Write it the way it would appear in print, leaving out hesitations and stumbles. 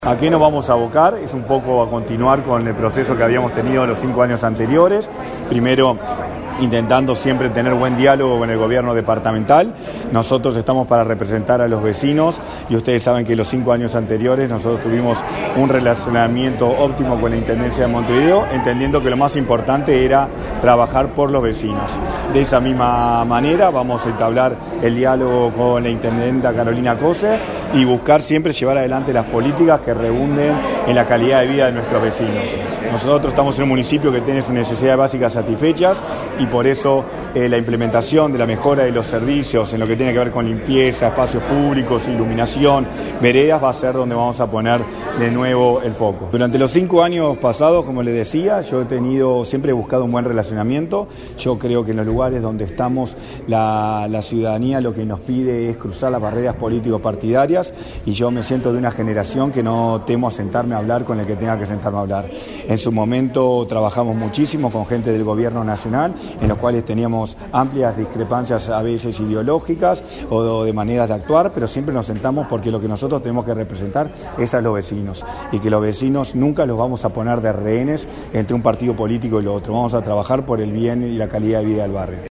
¿A qué nos vamos a abocar? Es un poco a continuar con el proceso que habíamos tenido en los 5 años anteriores. Primero, intentando siempre tener buen diálogo con el gobierno departamental. Nosotros estamos para representar a los vecinos y ustedes saben que los 5 años anteriores nosotros tuvimos un relacionamiento óptimo con la Intendencia de Montevideo, entendiendo que lo más importante era trabajar por los vecinos. De esa misma manera vamos a entablar el diálogo con la Intendenta Carolina Cose y buscar siempre llevar adelante las políticas que rebunden en la calidad de vida de nuestros vecinos. Nosotros estamos en un municipio que tiene sus necesidades básicas satisfechas y por eso la implementación de la mejora de los servicios en lo que tiene que ver con limpieza, espacios públicos, iluminación, veredas, va a ser donde vamos a poner de nuevo el foco. Durante los 5 años pasados, como les decía, yo siempre he buscado un buen relacionamiento. Yo creo que en los lugares donde estamos la ciudadanía lo que nos pide es cruzar las barreras político-partidarias y yo me siento de una generación que no temo a sentarme a hablar con el que tenga que sentarme a hablar. En su momento trabajamos muchísimo con gente del gobierno nacional, en los cuales teníamos amplias discrepancias a veces ideológicas o de maneras de actuar, pero siempre nos sentamos porque lo que nosotros tenemos que representar es a los vecinos y que los vecinos nunca los vamos a poner de rehenes entre un partido político y el otro. Vamos a trabajar por el bien y la calidad de vida del barrio.